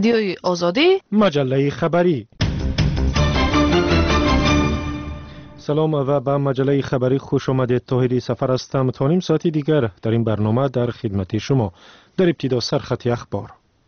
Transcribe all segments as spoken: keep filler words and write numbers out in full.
رادیوی آزادی، مجله خبری. سلام و به مجله خبری خوش آمدید. طاهری سفر هستم. تا نیم ساعتی دیگر در این برنامه در خدمت شما. در ابتدا سرخط اخبار.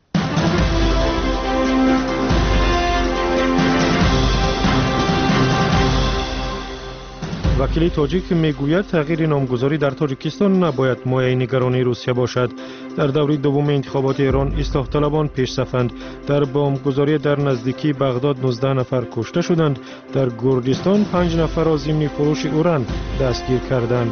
وکیل تاجیک میگوید تغییر نامگذاری در تاجیکستان نباید مایه نگرانی روسیه باشد. در دوره دوم انتخابات ایران اصلاح طلبان پیش صفند. در بمبگذاری در نزدیکی بغداد نوزده نفر کشته شدند. در گردستان پنج نفر را ضمن فروش اوران دستگیر کردند.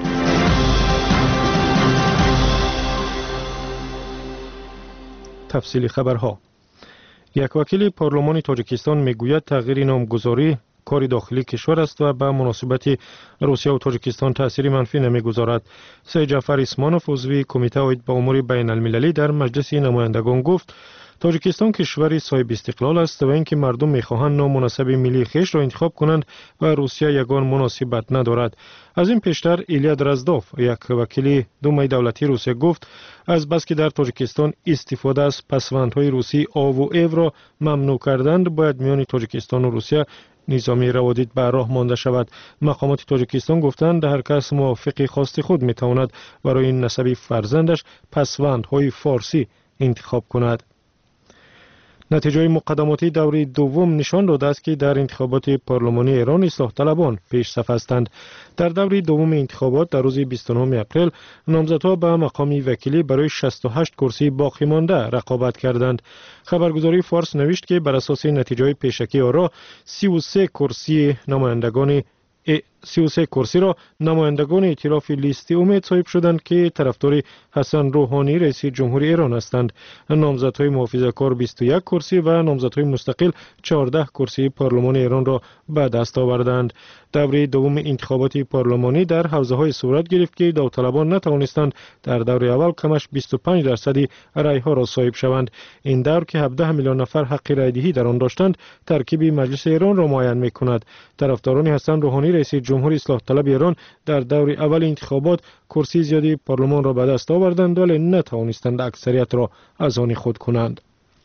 تفصیل خبرها. یک وکیل پارلمان تاجیکستان میگوید تغییر نامگذاری کار داخلی کشور است و به مناسبت روسیه و تاجیکستان تأثیر منفی نمیگذارد. سید جعفر اسمانوف عضو کمیته عاید به امور بین المللی در مجلس نمایندگان گفت تاجیکستان کشوری صاحب استقلال است و اینکه مردم میخواهند نام مناسب ملی خویش را انتخاب کنند و روسیه یگان مناسبت ندارد. از این پیشتر ایلیا درزدوف یک وکیل دومای دولتی روسیه گفت از بس که در تاجیکستان استفاده از پسوندهای روسی آ و ایو را ممنوع کردند باید میان تاجیکستان و روسیه نظامی روابط به راه مانده شود. مقامات تاجیکستان گفتند هر کس موافق خواست خود میتواند برای نسب فرزندش پسوندهای فارسی انتخاب کند. نتیجه مقدماتی دوره دوم نشان داده است که در انتخابات پارلمانی ایران اصلاح طلبان پیش صف هستند. در دوره دوم انتخابات در روز بیست و نهم اپریل نامزدها به مقام وکیلی برای شصت و هشت کرسی باقی مانده رقابت کردند. خبرگزاری فارس نوشت که بر اساس نتیجه پیشکی آرا سی و سه کرسی نمایندگان سی و سه کرسی را نمایندگان ائتلاف لیستی امید صاحب شدند که طرفدار حسن روحانی رئیس جمهوری ایران هستند. نامزدهای محافظه‌کار بیست و یک کرسی و نامزدهای مستقل چهارده کرسی پارلمان ایران را به دست آوردند. دوره دوم انتخابات پارلمانی در حوزه‌های صورت گرفت که داوطلبان نتوانستند در دوره اول کمش بیست و پنج درصد رأی‌ها را صاحب شوند. این دور که هفده میلیون نفر حق رأی‌دهی در آن داشتند ترکیب مجلس ایران را معین می‌کند. طرفداران حسن روحانی رئیس جمهوری اصلاح طلب ایران در دور اول انتخابات کرسی زیادی پارلمان را به دست آوردند ولی نتوانستند اکثریت را از آن خود کنند.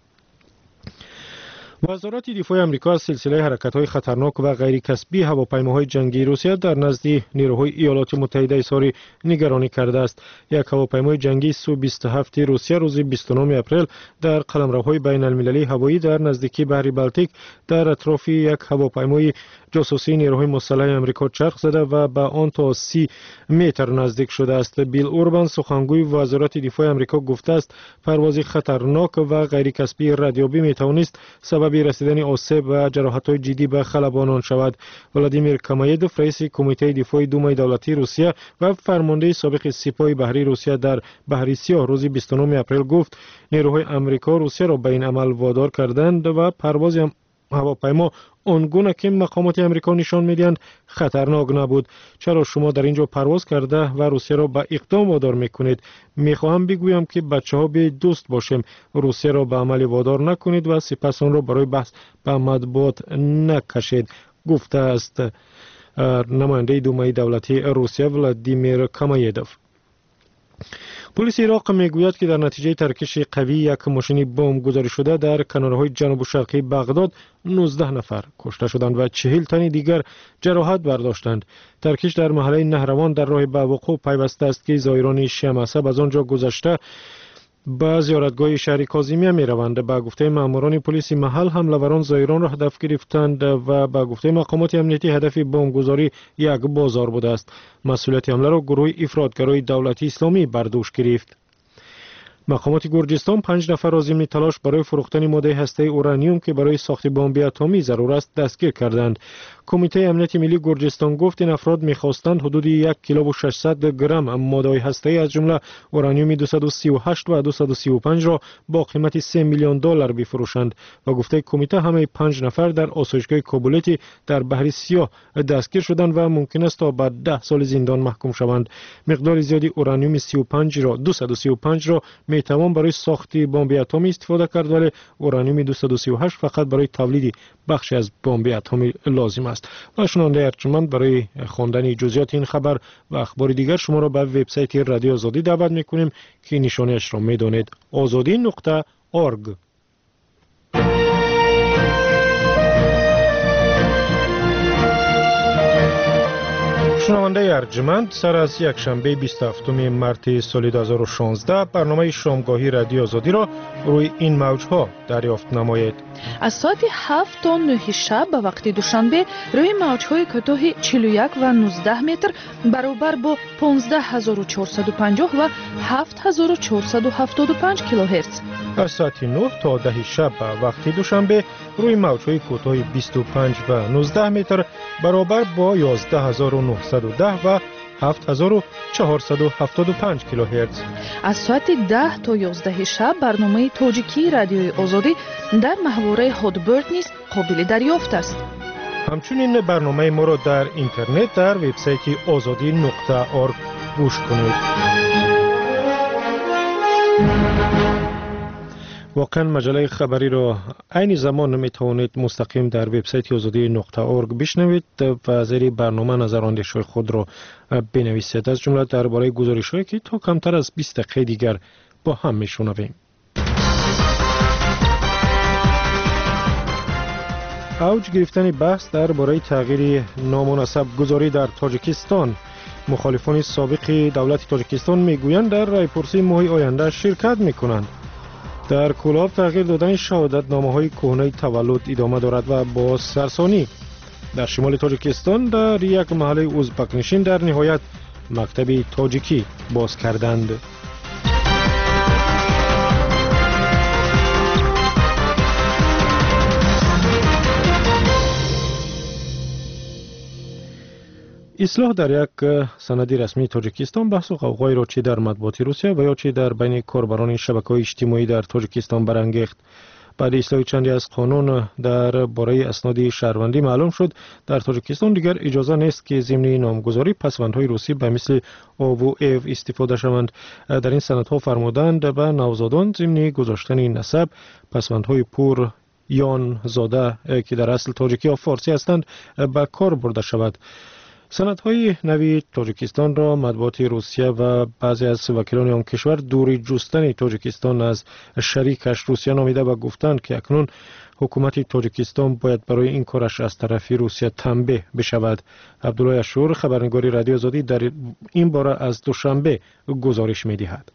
وزارت دفاع آمریکا از سلسله حرکت‌های خطرناک و غیر کسبی هواپیماهای جنگی روسیه در نزد نیروهای ایالات متحده اظهار نگرانی کرده است. یک هواپیمای جنگی سو بیست و هفت روسیه روز بیست و نهم اپریل در قلمروهای بین المللی هوایی در نزدیکی بحر بالتیک در اطراف یک هواپیمای جاسوسی نیروهای مسلح آمریکا چرخ زده و به آن تا سی متر نزدیک شده است. بیل اوربان سخنگوی وزارت دفاع آمریکا گفته است پرواز خطرناک و غیر کسبی ردیابی میتوانست سبب رسیدن آسیب و جراحت‌های جدی به خلبانان شود. ولادیمیر کامایدوف رئیس کمیته دفاع دومای دولتی روسیه و فرمانده سابق سپاه بحری روسیه در بحر سیاه روز بیست و نهم اپریل گفت نیروهای آمریکا روسیه را به این عمل وادار کردند و پرواز هواپیما آنگونه که مقامات آمریکا نشان میدهند خطرناک نبود. چرا شما در اینجا پرواز کرده و روسیه را به اقدام وادار میکنید؟ میخواهم بگویم که بچه ها به دوست باشیم. روسیه را به عمل وادار نکنید و سپس آن را برای بحث به مطبوعات نکشید، گفته است نماینده دومای دولتی روسیه ولادیمیر کامایدوف. پلیس عراق میگوید که در نتیجه ترکش قوی یک ماشین بمب گذاری شده در کنارهای جنوب شرقی بغداد نوزده نفر کشته شدند و چهل تن دیگر جراحت برداشتند. ترکش در محله نهروان در راه به وقوع پیوسته است که زائران شیعه مذهب از آنجا گذشته به زیارتگاه شهر کاظمیه می روند. به گفته ماموران پلیس محل حمله‌وران زائران را هدف گرفتند و به گفته مقامات امنیتی هدف بمبگذاری یک بازار بوده است. مسئولیت حمله را گروه افراطگرای دولتی اسلامی بر دوش گرفت. مقامات گرجستان پنج نفر را ضمن تلاش برای فروختن ماده هسته‌ای اورانیوم که برای ساخت بمب اتمی ضرور است دستگیر کردند. کمیته امنیت ملی گرجستان گفت این افراد می‌خواستند حدود یک کیلو و ششصد گرم ماده هسته‌ای از جمله اورانیوم دویست و سی و هشت و دویست و سی و پنج را با قیمت سه میلیون دلار بفروشند و گفته کمیته همه پنج نفر در آسایشگاه کابولیتی در بحر سیاه دستگیر شدند و ممکن است تا به ده سال زندان محکوم شوند. مقدار زیادی اورانیوم سی و پنج را دویست و سی و پنج را میتوان برای ساخت بمب اتمی استفاده کرد ولی اورانیوم دویست و سی و هشت فقط برای تولید بخشی از بمب اتمی لازم است. و شنونده ارجمند برای خواندن جزئیات این خبر و اخبار دیگر شما را به وبسایت رادیو آزادی دعوت میکنیم که نشانه‌اش را میدانید آزادی نقطه اورگ. شنونده ارجمند، سر از یک شنبه بیست و هفتم مارس سال دو هزار و شانزده برنامه شامگاهی رادیو آزادی را روی این موجها دریافت نمایید. از ساعت هفت تا نه شب به وقت دوشنبه روی موجهای کوتاه چهل و یک و نوزده متر برابر با پانزده هزار و چهارصد و پنجاه و هفت هزار و چهارصد و هفتاد و پنج کیلوهرتز. از ساعت نه تا ده شب به وقت دوشنبه روی موجهای کوتاه بیست و پنج و نوزده متر برابر با یازده هزار و نهصد و ده و هفت هزار و چهارصد و هفتاد و پنج کیلوهرتز. از ساعت ده تا یازده شب برنامه تاجیکی رادیوی آزادی در محوره هادبرد نیز قابل دریافت است. همچنین برنامه ما را در اینترنت در وبسایت آزادی نقطه اورگ گوش کنید. واقعا مجله خبری را عین زمان می توانید مستقیم در وبسایت آزادی نقطه اورگ بشنوید و زیر برنامه نظراندیش خود را بنویسید، از جمله درباره گزارش‌هایی که تا کمتر از بیست دقیقه دیگر با هم میشنویم. اوج گرفتن بحث درباره تغییر نامناسب گذاری در تاجیکستان. مخالفان سابق دولت تاجیکستان میگویند در رایپرسی ماه آینده شرکت میکنند. در کلاب تغییر دادن شهادتنامه‌های کهنه تولد ادامه دارد و با سرسانی. در شمال تاجیکستان در یک محله ازبک نشین در نهایت مکتب تاجیکی باز کردند. اصلاح در یک سند رسمی تاجیکستان بحث و غوغای را چه در مطبوعات روسیه و یا چه در بین کاربران شبکه‌های اجتماعی در تاجیکستان برانگیخت. بعد اصلاح چندی از قانون در باره اسناد شهروندی معلوم شد در تاجیکستان دیگر اجازه نیست که ضمن نامگذاری پسوندهای روسی به مثل آو و ایو استفاده شوند. در این سندها فرمودند به نوزادان ضمن گذاشتن نسب پسوندهای پور یان زاده که در اصل تاجیکی یا فارسی هستند به کار برده شود. سندهای نوی تاجیکستان را مطبوعات روسیه و بعضی از وکیلان آن کشور دوری جستن تاجیکستان از شریکش روسیه نامیده و گفتند که اکنون حکومت تاجیکستان باید برای این کارش از طرف روسیه تنبیه بشود. عبدالله اشور خبرنگار رادیو آزادی در این باره از دوشنبه گزارش می‌دهد.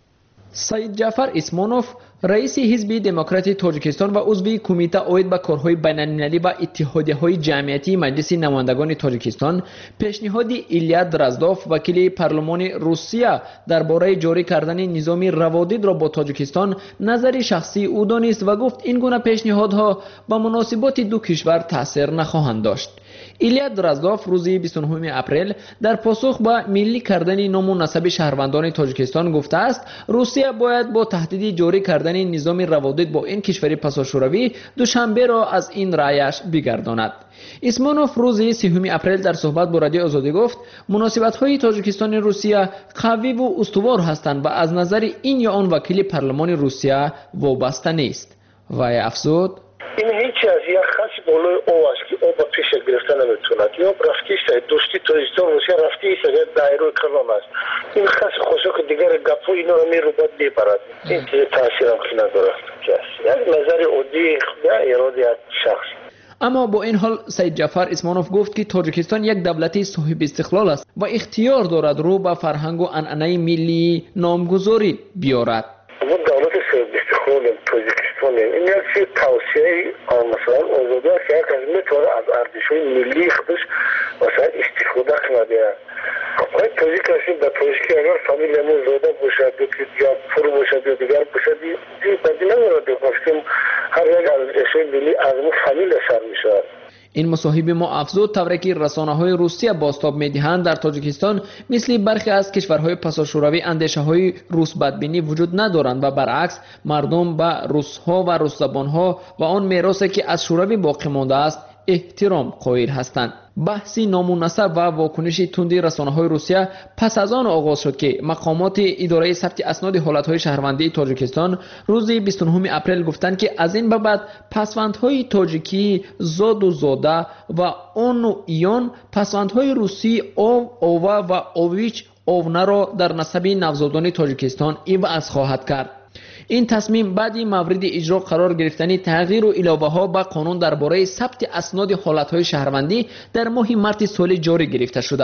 سید جعفر اسمانوف رئیس حزب دموکرات تاجیکستان و عضو کمیته اید به کارهای بین‌المللی و اتحادیه‌های جمعیتی مجلس نمایندگان تاجیکستان پیشنهاد ایلیا درازدوف وکیل پارلمان روسیه درباره جاری کردن نظام روادید را با تاجیکستان نظر شخصی او دانست و گفت این گونه پیشنهادها به مناسبات دو کشور تاثیر نخواهند داشت. ایلیا درازدوف روز بیست و نه اپریل در پاسخ به ملی کردن نامناسب شهروندان تاجیکستان گفته است روسیه باید با تهدید جاری کردن نظام روادید با این کشور پساشوروی دوشنبه را از این رایش بگرداند. اسمانوف روز سوم اپریل در صحبت با رادیو آزادی گفت مناسبت‌های تاجیکستان روسیه قوی و استوار هستند و از نظر این یا آن وکیل پارلمان روسیه وابسته نیست. و افزود این هیچ از یک خاصی بالای او است که او با پیش گرفتن نمیتوند یا رفتی است دوستی تاجیکستان روسیه رفتی است اگر دایره کلام است این خاص خصوصا که دیگر گپو اینا رو میرو باد میبرد این چیز تاثیر هم که نداره یک نظر عادی یا اراده شخص. اما با این حال سید جعفر اسمانوف گفت که تاجیکستان یک دولت صاحب استقلال است و اختیار دارد رو به فرهنگ و عنعنه ملی نامگذاری بیارد. دولت صاحب استقلال تاجیکستان این یک چیز توصیه مثلا آزادی است که یک از میتونه از ارزش‌های ملی خودش مثلا استفاده کنه. خواهی تاجیکستان در تاجیکی اگر فامیلمون زاده باشد یا پور باشد یا دیگر باشد این بدی نمورد که هر یک از ارزش‌های ملی از اون فامیل سر میشود. این مصاحبه ما افزود طوری که رسانه‌های روسیه بازتاب می‌دهند در تاجیکستان مثل برخی از کشورهای پساشوروی اندیشه‌های روس بدبینی وجود ندارند و برعکس مردم به روس‌ها و روس زبان‌ها و آن میراثی که از شوروی باقی مانده است احترام قائل هستند. بحثی نامناسب و واکنش تندی رسانه‌های روسیه پس از آن آغاز شد که مقامات اداره ثبت اسناد حالت‌های شهروندی تاجیکستان روز بیست و نه اپریل گفتند که از این به بعد پسوندهای تاجیکی زاد و زاده و آن و ایان پسوندهای روسی او اوه و اویچ اوونه را در نسب نوزادان تاجیکستان عوض خواهد کرد. این تصمیم بعدی مورد اجرا قرار گرفتن تغییر و علاوه ها به قانون درباره ثبت اسناد حالت‌های شهروندی در ماه مارس سال جاری گرفته شده است.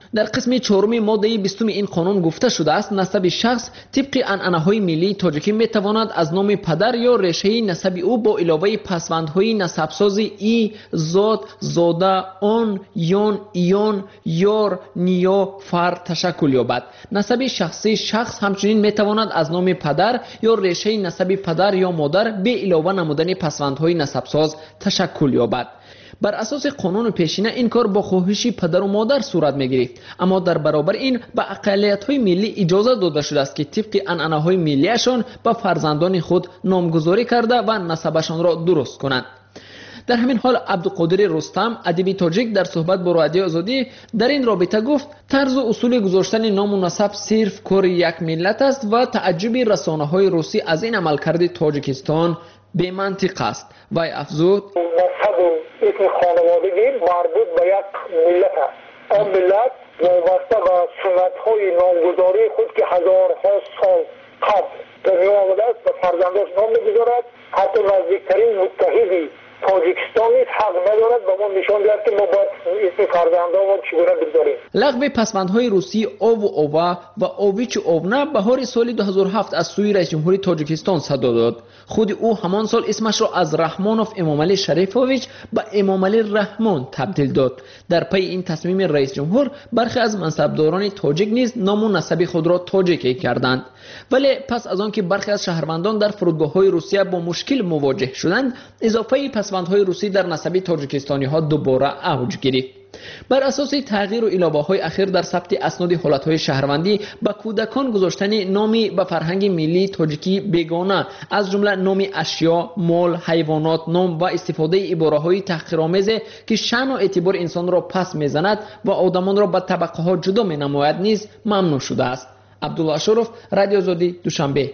در قسم چهارم ماده بیست این قانون گفته شده است نسب شخص طبق عنعنه‌های ملی تاجیکی میتواند از نام پدر یا ریشه نسب او با علاوه پسوندهای نسبسازی ای، زاد، زاده، آن، یان، ایان، یار، نیا، فر تشکل یابد. نسب شخصی شخص همچنین میتواند از نام پدر یا ریشه نسب پدر یا مادر به علاوه نمودن پسوندهای نسبساز تشکل یابد. بر اساس قانون پیشینه این کار با خواهش پدر و مادر صورت میگیرد، اما در برابر این به اقلیت‌های ملی اجازه داده شده است که طبق عنعنه‌های ملیشان به فرزندان خود نامگذاری کرده و نسبشان را درست کنند. در همین حال عبدالقادر رستم ادیب تاجیک در صحبت با رادیو آزادی در این رابطه گفت طرز و اصول گذاشتن نام و نسب صرف کار یک ملت است و تعجب رسانه‌های روسی از این عملکرد تاجیکستان به منطق است. وی افزود نسب و اسم خانوادگی مربوط به یک ملت است. آن ملت وابسته به سنت‌های نامگذاری خود که هزارها سال قبل دنیا آمده است به فرزنداش نام می‌گذارد. حتی نزدیکترین متحدی تاجیکستان نیز حق ندارد به ما نشان دهد که ما باید اسم فرزندان ما چگونه بگذاریم. لغو پسوندهای روسی آو و اووا و آویچ و اوونه بهار سال دو هزار و هفت از سوی رئیس جمهوری تاجیکستان صدا داد. خود او همان سال اسمش را از رحمانوف امامعلی شریفوویچ به امامعلی رحمان تبدیل داد. در پی این تصمیم رئیس جمهور برخی از منصبداران تاجیک نیز نام و نسب خود را تاجیکی کردند. ولی پس از آن که برخی از شهروندان در فرودگاه‌های روسیه با مشکل مواجه شدند، اضافه پسوندهای روسی در نسب تاجیکستانی ها دوباره اوج گرفت. بر اساس تغییر و علاوه‌های اخیر در ثبت اسناد حالت‌های شهروندی به کودکان گذاشتن نامی به فرهنگ ملی تاجیکی بیگانه از جمله نام اشیا، مال، حیوانات، نام و استفاده عباره‌های تحقیرآمیز که شأن و اعتبار انسان را پس می‌زند و آدمان را به طبقه‌ها جدا می‌نماید نیز ممنوع شده است. عبدالله اشرف، رادیو آزادی، دوشنبه.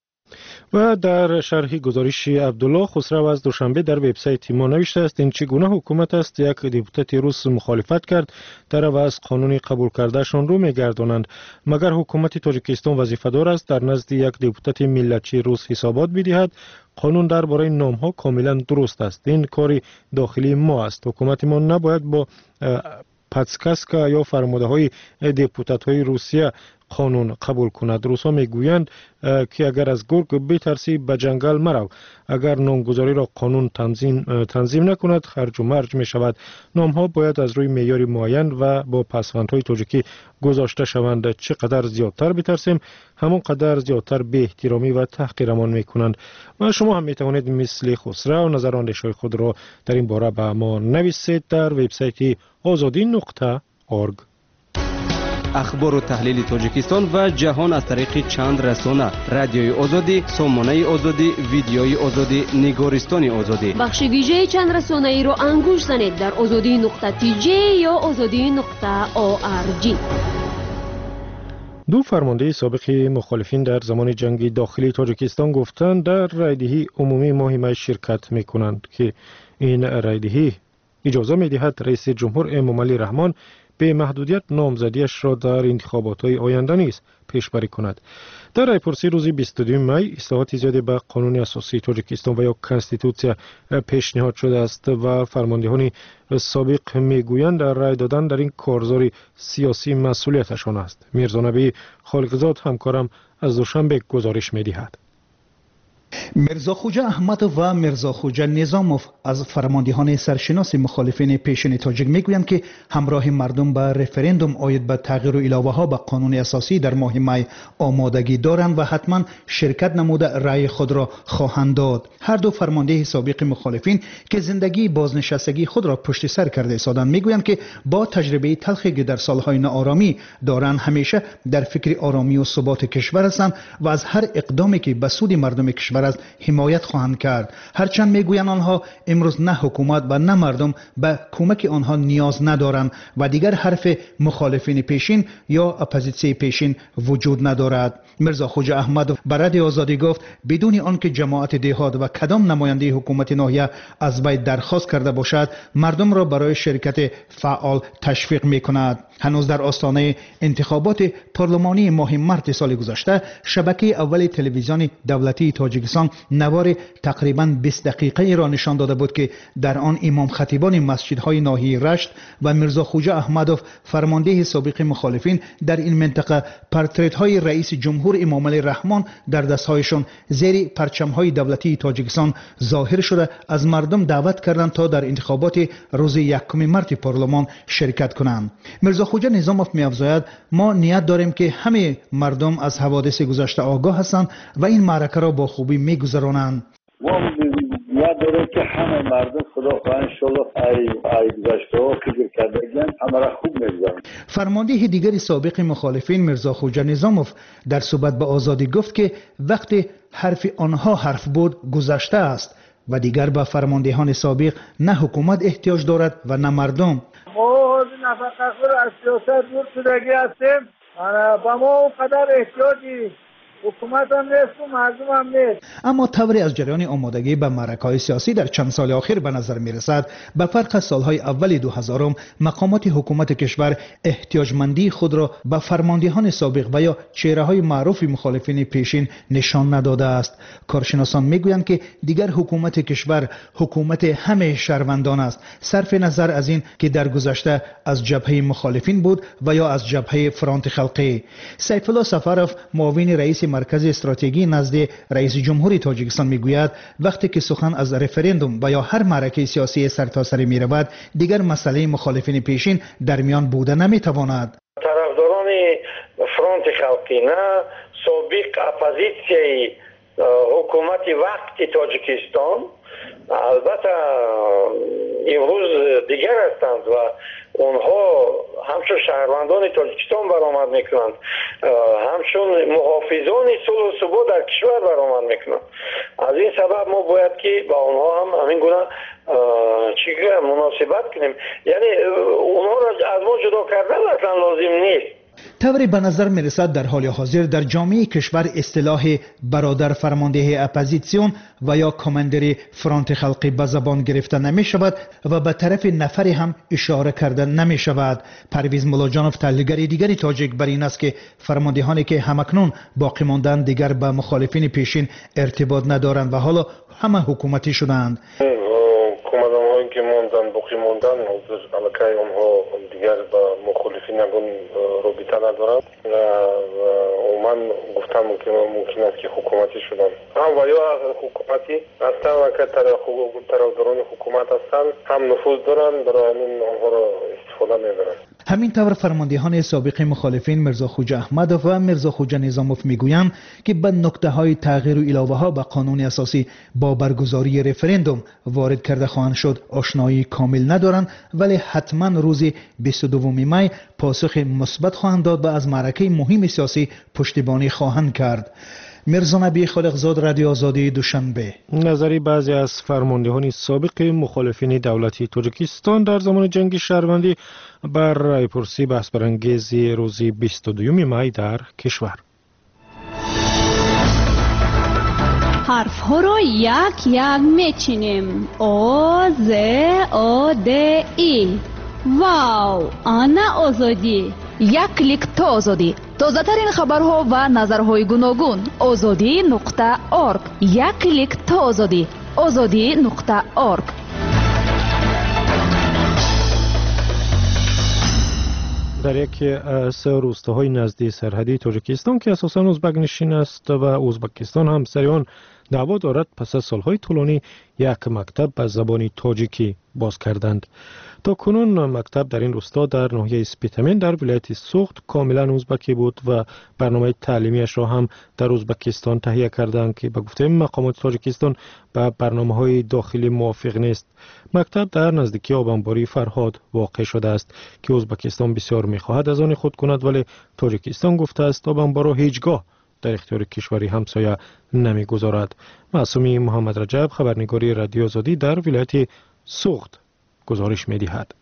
و در شرح گزارش عبدالله خسرو از دوشنبه در وبسایت ما نوشته است این چگونه حکومت است یک دیپوتات روس مخالفت کرد در عوض قانون قبول کردهشان رو میگردانند. مگر حکومت تاجیکستان وظیفه دار است در نزد یک دیپوتات ملتچی روس حسابات بدهد؟ قانون درباره نام ها کاملا درست است. این کاری داخلی ما است. حکومت ما نباید با پادسکاسکا یا فرموده های دیپوتات های روسیه قانون قبول کند. روسا میگویند که اگر از گرگ بترسی به جنگل مرو. اگر نامگذاری را قانون تنظیم تنظیم نکند خرج و مرج می شود. نام ها باید از روی معیار معین و با پسوندهای تاجیکی گذاشته شوند. چقدر زیادتر بترسیم همون قدر زیادتر بی احترامی و تحقیرمان می کنند. و شما هم می توانید مثل خسرو نظر و اندیشه خود را در این باره به ما نویسید در وبسایت آزادی نقطه اورگ. اخبار و تحلیل تاجیکستان و جهان از طریق چند رسانه: رادیوی آزادی، سامانه آزادی، ویدیوی آزادی، نگارستان آزادی. بخش ویژه چند رسانه ای را انگوش زنید در آزادی نقطه تی جی یا آزادی نقطه او آر جی. دو فرمانده سابق مخالفین در زمان جنگ داخلی تاجیکستان گفتند در رایدهی عمومی ماه می شرکت می کنند که این رایدهی اجازه می دهد رئیس جمهور امامعلی رحمان به محدودیت نامزدیش را در انتخابات های آینده نیز پیشبری کند. در رایپرسی روز بیست و دو می اصلاحات زیادی به قانون اساسی تاجیکستان و یا کنستیتوسیا پیشنهاد شده است و فرماندهان سابق میگویند در رای دادن در این کارزار سیاسی مسئولیتشان است. میرزا نبی خالقزاد همکارم از دوشنبه گزارش میدهد. میرزا خوجا احمد و میرزا خوجا نظاموف از فرماندهان سرشناس مخالفین پیشین تاجیک میگویند که همراه مردم به رفراندوم آید به تغییر و علاوه ها به قانون اساسی در ماه می آمادگی دارند و حتما شرکت نموده رأی خود را خواهند داد. هر دو فرمانده سابق مخالفین که زندگی بازنشستگی خود را پشت سر کرده ایستادند میگویند که با تجربه تلخی که در سالهای ناآرامی دارند همیشه در فکر آرامی و ثبات کشور هستند و از هر اقدامی که به سود مردم کشور است حمایت خواهند کرد. هرچند میگویند آنها امروز نه حکومت و نه مردم به کمک آنها نیاز ندارند و دیگر حرف مخالفین پیشین یا اپوزیسیون پیشین وجود ندارد. میرزا خوجا احمد به رادیو آزادی گفت بدون آنکه جماعت دهات و کدام نماینده حکومت ناحیه از وی درخواست کرده باشد مردم را برای شرکت فعال تشویق میکند. هنوز در آستانه انتخابات پارلمانی ماه مارس سال گذشته شبکه اول تلویزیون دولتی تاجیکستان تاجیکستان نوار تقریباً بیست دقیقه را نشان داده بود که در آن امام خطیبان مسجدهای ناحیه رشت و میرزا خوجا احمدوف فرمانده سابق مخالفین در این منطقه پورترت های رئیس جمهور امام علی رحمان در دستهایشان زیر پرچم های دولتی تاجیکستان ظاهر شده از مردم دعوت کردند تا در انتخابات روز یکم مارس پارلمان شرکت کنند. میرزا خوجا نظاموف می‌افزاید ما نیت داریم که همه مردم از حوادث گذشته آگاه هستند و این معرکه را با خوبی می‌گذرانند. ما نیت داریم که همه مردم خدا ان شاء الله ای ای گذشته ها فکر کردن همه را خوب می‌گذرانند. فرمانده دیگر سابق مخالفین میرزا خوجا نظاموف در صحبت به آزادی گفت که وقتی حرف آنها حرف بود گذشته است و دیگر به فرماندهان سابق نه حکومت احتیاج دارد و نه مردم. ما نفقه از سیاست دور شدگی هستیم و ما اونقدر احتیاجی حکومت هم نیست و مردم هم نیست. اما طوری از جریان آمادگی به معرکه‌های سیاسی در چند سال اخیر به نظر می‌رسد به فرق از سالهای اول دو هزارم مقامات حکومت کشور احتیاجمندی خود را به فرماندهان سابق و یا چهره‌های معروف مخالفین پیشین نشان نداده است. کارشناسان می‌گویند که دیگر حکومت کشور حکومت همه شهروندان است، صرف نظر از این که در گذشته از جبهه مخالفین بود و یا از جبهه فرانت خلقی. سیف الله سفرов معاون رئیس مرکز استراتژی نزد رئیس جمهوری تاجیکستان میگوید وقتی که سخن از رفراندوم و یا هر معرکه سیاسی سرتاسری میرود دیگر مسئله مخالفین پیشین در میان بوده نمیتواند. طرفداران فرانت خلقی نه سابق اپوزیسیای حکومت وقتی تاجیکستان البته امروز دیگر هستند و اونها همچون شهروندان تاجیکستان برآمد میکنند، همچون محافظان صلح و ثبات در کشور برآمد میکنند. از این سبب ما باید که با اونها هم همین گونه چیکار مناسبت کنیم، یعنی اونها را از ما جدا کردن اصلا لازم نیست. طوری به نظر می رسد در حال حاضر در جامعه کشور اصطلاح برادر فرمانده اپوزیسیون و یا کماندر فرانت خلقی به زبان گرفته نمی شود و به طرف نفری هم اشاره کرده نمی شود. پرویز ملاجانوف تحلیلگر دیگری تاجیک بر این است که فرماندهانی که همکنون باقی ماندند دیگر به مخالفین پیشین ارتباط ندارند و حالا همه حکومتی شدند. کماندان‌هایی که ماندن باقی ماندن الکی اونها دیگر با مخالفین نگون رابطه ندارند و من گفتم که ممکن است که حکومتی شدن هم و یا حکومتی هستن و که طرفداران حکومت هستن هم نفوذ دارن برای همین آنها را استفاده میبرن. همین طور فرماندهان سابق مخالفین میرزا خوجا احمدوف و میرزا خوجا نظاموف میگویند که به نکته های تغییر و علاوه ها به قانون اساسی با برگزاری رفراندوم وارد کرده خواهند شد آشنایی کامل ندارند، ولی حتما روز بیست و دوم می پاسخ مثبت خواهند داد و از معرکه مهم سیاسی پشتیبانی خواهند کرد. میرزا نبی خالقزاد، رادیو آزادی، دوشنبه. نظری بعضی از فرماندهان سابق مخالفین دولتی تاجیکستان در زمان جنگ شهروندی بر رایپرسی بحث برانگیز روز بیست و دوم می در کشور. حرف ها را یک یک میچینیم. او ز او د ای. واو، آنا آزادی. یک کلیک تا آزادی. تازه ترین خبرها و نظرهای گوناگون. آزادی نقطه اورگ. یک کلیک تا آزادی. آزادی نقطه اورگ. در یکی از روستاهای نزدیک سرحدی تاجیکستان که اساساً ازبک نشین است و ازبکستان هم سر آن دعوا دارد، پس از سالهای طولانی یک مکتب به زبان تاجیکی باز کردند. تا کنون مکتب در این روستا در ناحیه سپیتامین در ولایت سوخت کاملا ازبکی بود و برنامه تعلیمیش را هم در ازبکستان تهیه کردند که به گفته مقامات تاجیکستان به برنامه‌های داخلی موافق نیست. مکتب در نزدیکی آبانباری فرهاد واقع شده است که ازبکستان بسیار می‌خواهد از آن خود کند، ولی تاجیکستان گفته است آبانبار را هیچگاه در اختیار کشوری همسایه نمی‌گذارد. معصومی محمد رجب، خبرنگاری رادیو آزادی در ولایت سوخت گزارش می‌دهد.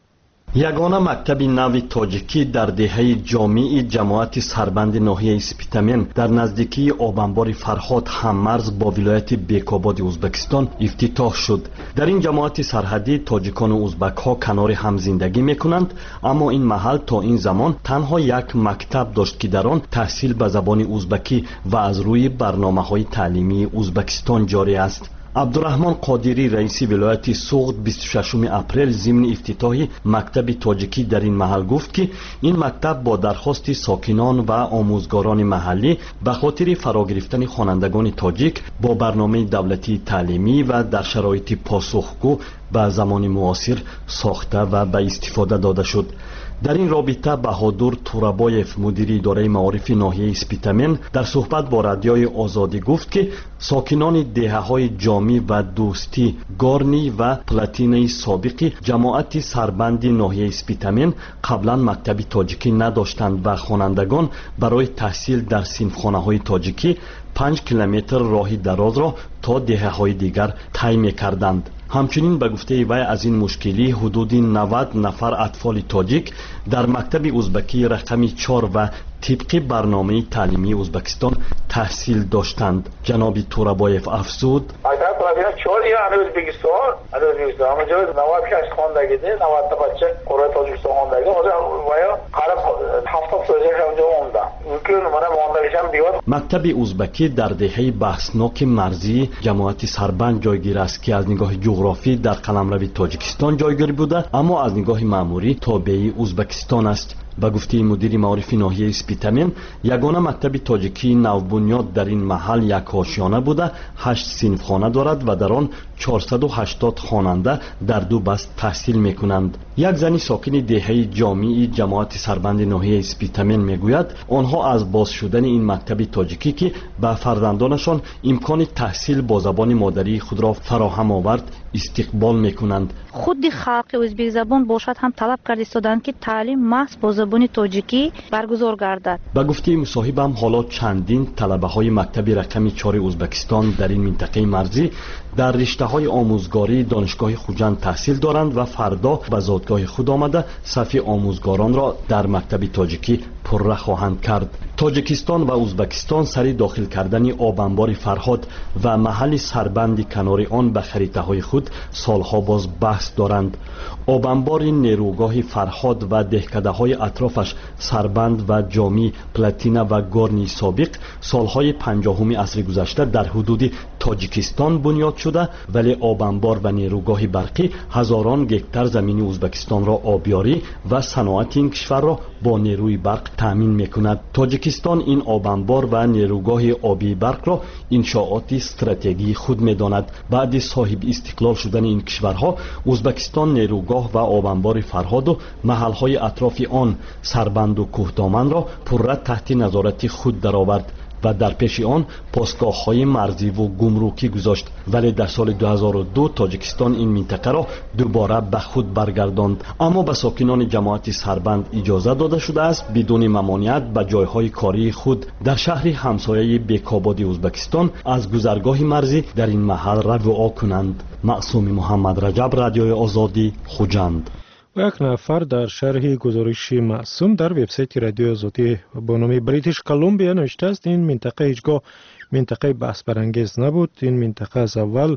یگانه مکتب نو تاجیکی در دهه جامع جماعت سربند ناحیه سپیتامن در نزدیکی آبانبار فرهاد هممرز با ولایت بیکاباد ازبکستان افتتاح شد. در این جماعت سرحدی تاجیکان و ازبک ها کنار هم زندگی میکنند، اما این محل تا این زمان تنها یک مکتب داشت که در آن تحصیل به زبان ازبکی و از روی برنامه های تعلیمی ازبکستان جاری است. عبدالرحمن قادری رئیس ولایت سوغد بیست و ششم اپریل ضمن افتتاح مکتب تاجیکی در این محل گفت که این مکتب با درخواست ساکنان و آموزگاران محلی به خاطر فرا گرفتن خوانندگان تاجیک با برنامه دولتی تعلیمی و در شرایط پاسخگو به زمان معاصر ساخته و به استفاده داده شد. در این رابطه بهادر تورابایف مدیر اداره معارف ناحیه سپیتامن در صحبت با رادیوی آزادی گفت که ساکنان دهه‌های جامی و دوستی گارنی و پلاتینی سابق جماعت سربند ناحیه سپیتامن قبلا مکتب تاجیکی نداشتند و خوانندگان برای تحصیل در صنفخانه‌های تاجیکی پنج کیلومتر راه دراز را تا دهه‌های دیگر طی می‌کردند. همچنین به گفته وی از این مشکلی حدود نود نفر اطفال تاجیک در مکتب ازبکی رقم چهار و طبق برنامه تعلیمی ازبکستان تحصیل داشتند. جناب تورابایف افزود: چهار یا ازبکستان ازبکستان همه جای نود کش خواندگی ده نود تا بچه قرار تاجیکستان خواندگی اونجا ویا قرب هفتاد سوزش اونجا مونده ممکن منم ماندگیشم بیاد. مکتب ازبکی در دهه بحثناک مرزی جماعت سربند جایگیر است که از نگاه جغرافی در قلمرو تاجیکستان جایگیر بوده، اما از نگاه مأموری تابع ازبکستان است. به گفته مدیر معارف ناحیه سپیتامن یگانه مکتب تاجیکی نوبنیاد در این محل یک آشیانه بوده، هشت صنفخانه دارد و در آن چهارصد و هشتاد خواننده در دو بست تحصیل میکنند. یک زنی ساکن دهه جامع جماعت سربند ناحیه سپیتامن میگوید آنها از باز شدن این مکتب تاجیکی که به فرزندانشان امکان تحصیل با زبان مادری خود را فراهم آورد استقبال میکنند. خود خلق ازبک زبان باشد هم طلب کرده استادند که تعلیم محض با زبان تاجیکی برگزار گردد. به گفته مصاحبم حالا چندین طلبه های مکتب رقم چهار ازبکستان در این منطقه مرزی در رشته های آموزگاری دانشگاه خوجند تحصیل دارند و فردا به زادگاه خود آمده صف آموزگاران را در مکتب تاجیکی پره خواهند کرد. تاجیکستان و ازبکستان سری داخل کردن آبانبار فرهاد و محل سربند کنار آن به خریطه های خود سالها باز بحث دارند. آبانبار نیروگاه فرهاد و دهکده های اطرافش سربند و جامی پلاتینا و گارنی سابق سالهای پنجاهم عصر گذشته در حدود تاجیکستان بنیاد شده، ولی آبانبار و نیروگاه برقی هزاران گکتر زمین ازبکستان را آبیاری و صنعت این کشور را با نیروی برق تامین میکند. تاجیکستان این آبانبار و نیروگاه آبی برق را انشاءات استراتژی خود میداند. بعد صاحب استقلال شدن این کشورها ازبکستان نیروگاه و آبانبار فرهاد و محلهای اطراف آن سربند و کوهدامن را پره تحت نظارت خود درآورد و در پیش آن پاسگاه‌های مرزی و گمرکی گذاشت، ولی در سال دو هزار و دو تاجیکستان این منطقه را دوباره به خود برگرداند. اما به ساکنان جماعت سربند اجازه داده شده است بدون ممانعت به جایهای کاری خود در شهر همسایه بیکاباد ازبکستان از گذرگاه مرزی در این محل رفع کنند. معصوم محمد رجب، رادیوی آزادی، خوجند. و یک نفر در شرح گزارش معصوم در وبسایت رادیو آزادی با نام بریتیش کلمبیا نوشته است این منطقه هیچگاه منطقه بحث برانگیز نبود. این منطقه از اول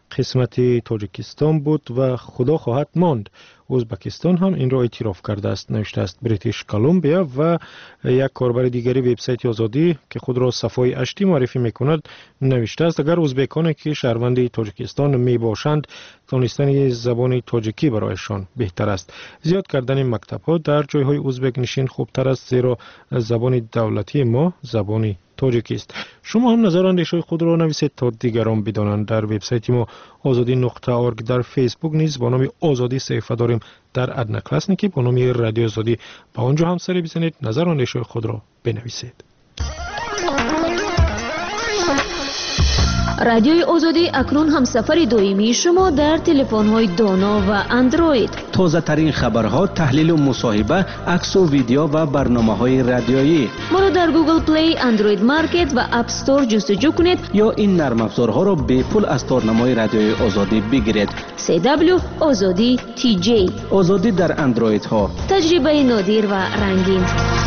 قسمت تاجیکستان بود و خدا خواهد ماند. ازبکستان هم این را اعتراف کرده است، نوشته است بریتیش کلمبیا. و یک کاربر دیگری وبسایت آزادی که خود را صفای اشتی معرفی میکند نوشته است اگر ازبکانی که شهروند تاجیکستان می باشند دانستن زبان تاجیکی برایشان بهتر است. زیاد کردن مکتب ها در جایهای ازبک نشین خوبتر است، زیرا زبان دولتی ما زبان تاجیکی است. شما هم نظر اندیشه خود را نویسید تا دیگران بدانند. در وبسایت ما آزادی نقطه اورگ، در فیسبوک نیز با نام آزادی صفحه داریم، در ادنکلاسنیکی با نام رادیو آزادی. با آنجا هم سری بزنید، نظر اندیشه خود را بنویسید. رادیوی آزادی اکنون همسفر دائمی شما در تلفن‌های دانا و اندروید. تازه ترین خبرها، تحلیل و مصاحبه، عکس و ویدیو و برنامه‌های رادیویی. ما را در گوگل پلی، اندروید مارکت و اپ استور جستجو کنید یا این نرم افزارها را به پول از تارنمای رادیوی آزادی بگیرید. سی دبلیو آزادی تی جی. آزادی در اندروید ها. تجربه نادر و رنگین.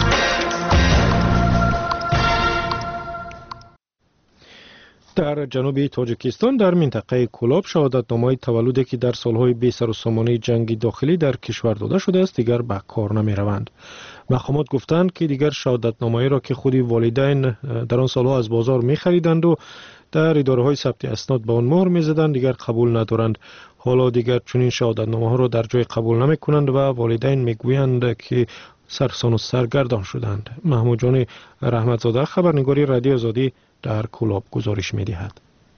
در جنوب تاجیکستان در منطقه کولاب شهادتنامه تولدی که در سالهای بی سر و سامانه جنگی داخلی در کشور داده شده است دیگر به کار نمی روند. مقامات گفتند که دیگر شهادتنامه را که خود والدین در آن سالها از بازار می خریدند و در اداره های ثبت اسناد به آن مهر می زدند دیگر قبول ندارند. حالا دیگر چنین شهادتنامه ها را در جای قبول نمی کنند و والدین می گویند که سرسان و سرگردان شدند. محمود جان رحمتزاده، خبرنگاری رادیو آزادی، در کولاب گزارش می دهد.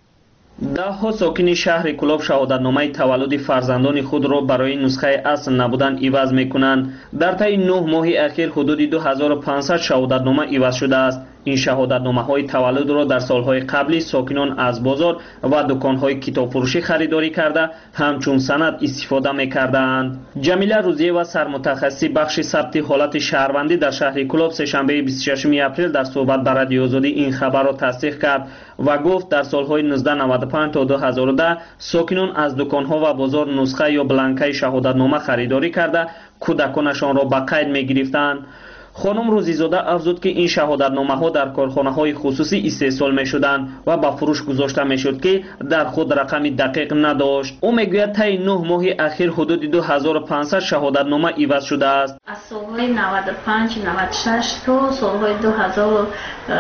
ده ها ساکن شهر کولاب شهادتنامه تولد فرزندان خود را برای نسخه اصل نبودن عوض می کنند. در طی نه ماه اخیر حدود دو هزار و پانصد شهادتنامه عوض شده است. این شهادتنامه های تولد را در سالهای قبلی ساکنان از بازار و دکان های کتاب فروشی خریداری کرده همچون سند استفاده می کردند. جمیله روزیه و سرمتخصص بخش ثبت حالت شهروندی در شهر کولاب سه‌شنبه بیست و ششم اپریل در صحبت با رادیو آزادی این خبر را تصدیق کرد و گفت در سالهای نوزده نود و پنج تا دو هزار و ده ساکنان از دکان ها و بازار نسخه یا بلانکای شهادتنامه خریداری کرده کودکانشان را به قید می گرفتند. خانم روزیزاده افزود که این شهادتنامه ها در کارخانه های خصوصی استحصال می شدند و به فروش گذاشته می شد که در خود رقم دقیق نداشت. او می گوید طی نه ماه اخیر حدود دو هزار و پانصد شهادتنامه عوض شده است. از سالهای نود و پنج نود و شش تا سالهای دو هزار و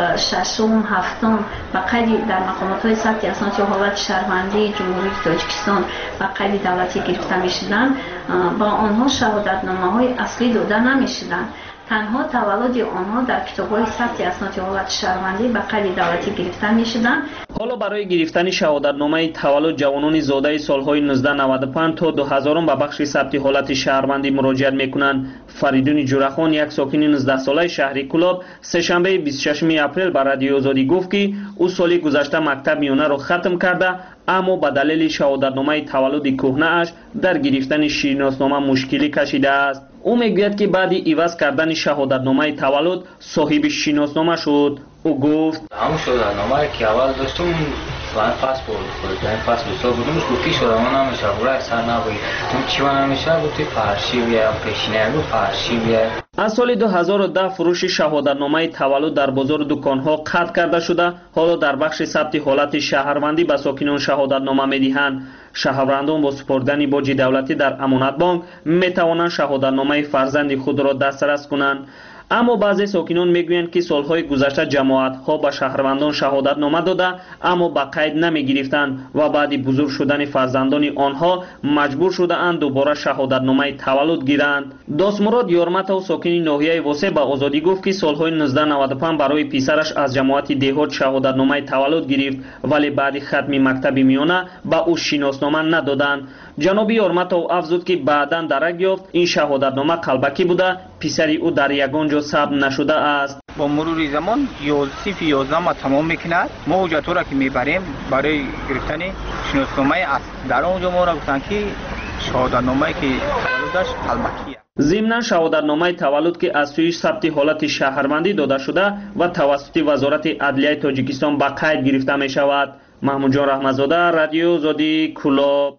شش هفتم به قید در مقامات های ثبت اسناد یا حالت شهروندی جمهوری تاجیکستان به قید دولتی گرفته می شدند. با آنها شهادتنامه های اصلی داده نمی شدند. تنها تولد آنها در کتاب‌های ثبت اسناد حالت شهروندی به قید دولتی گرفته می‌شدند. حالا برای گرفتن شهادتنامه تولد جوانان زاده سال‌های نوزده نود و پنج تا دو هزار به بخش ثبت حالت شهروندی مراجعت می‌کنند. فریدون جورخان، یک ساکن نوزده ساله شهر کولاب، سه‌شنبه بیست و ششم اپریل به رادیو آزادی گفت که او سال گذشته مکتب میانه را ختم کرده اما به دلیل شهادتنامه تولد کهنه اش در گرفتن شناسنامه مشکلی کشیده است. او میگوید که بعد عوض کردن شهادتنامه تولد صاحب شناسنامه شد. او گفت همون شهادتنامه که اول داشتم من پاسپورت خود من پاسپورت سال بودم گفتی شهادتنامه نمیشه برای اکثر نباید اون چیوان نمیشه گفتی فرشی بیا پیشینه رو فرشی بیا. از سال دو هزار و ده فروش شهادتنامه تولد در بازار دکان‌ها قطع کرده شده. حالا در بخش ثبت حالت شهروندی به ساکنان شهادتنامه می‌دهند. شهروندان با سپردن باج دولتی در امانت بانک می‌توانند شهادتنامه فرزند خود را دسترس کنند. اما بعضی ساکنان میگویند که سالهای گذشته جماعت‌ها به شهروندان شهادتنامه داده اما به قید نمی‌گرفتند و بعد بزرگ شدن فرزندان آنها مجبور شده‌اند دوباره شهادتنامه تولد گیرند. داستمراد یارمتا و ساکن ناحیه واسه به آزادی گفت که سالهای نوزده نود و پنج برای پسرش از جماعت دهات شهادتنامه تولد گرفت ولی بعد ختم مکتب میانه به او شناسنامه ندادند. جناب یارمتا افزود که بعداً درک یافت این شهادتنامه قلبکی بوده، پسری او در یگان جا ثبت نشده است. با مرور زمان یازده یازده ما تمام میکند. ما حجت‌ها را که میبریم برای گرفتن شناسنامه است در اونجا ما را گفتن که شهادتنامه که تولدش قلبکی است. ضمن شهادتنامه تولد که از سوی ثبت حالت شهروندی داده شده و توسط وزارت عدلیه تاجیکستان به قید گرفته می شود. محمود جان رحمتزاده، رادیو آزادی، کولاب.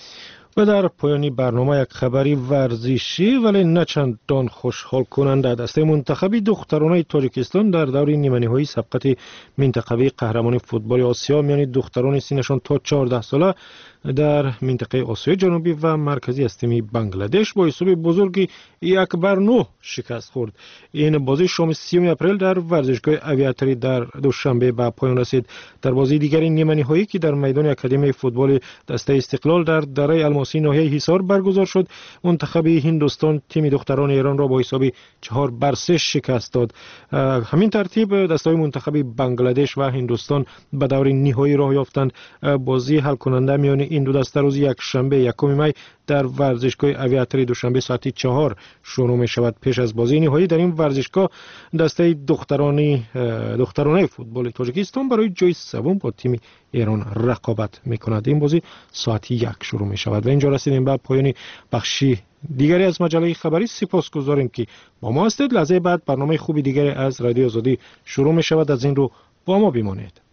و در پایانی برنامه یک خبری ورزشی ولی نه چندان خوشحال کننده. دسته منتخبی دخترانه تاجیکستان در دور نیمه‌نهایی سبقت منتخبی قهرمانی فوتبال آسیا میان دختران سنشان تا چهارده ساله در منطقه آسیای جنوبی و مرکزی از تیم بنگلادش با حساب بزرگی یک بر نه شکست خورد. این بازی شام سیوم اپریل در ورزشگاه اویاتری در دوشنبه به پایان رسید. در بازی دیگری نیمه نهایی که در میدان اکادمی فوتبال دسته استقلال در دره الماسی ناحیه حصار برگزار شد، منتخب هندوستان تیم دختران ایران را با حساب چهار بر سه شکست داد. همین ترتیب دسته‌های منتخب بنگلادش و هندوستان به دور نهایی راه یافتند. بازی حل کننده میان این دو دسته روز یک شنبه یکم می در ورزشگاه آویاتری دوشنبه ساعت چهار شروع می شود. پیش از بازی نهایی در این ورزشگاه دسته دخترانی دخترانه فوتبال تاجیکستان برای جای سوم با تیم ایران رقابت می کند. این بازی ساعت یک شروع می شود و اینجا رسیدیم به پایان بخشی دیگری از مجله خبری. سپاسگزاریم که با ما هستید. لحظه بعد برنامه خوبی دیگری از رادیو آزادی شروع می شود. از این رو با ما بمانید.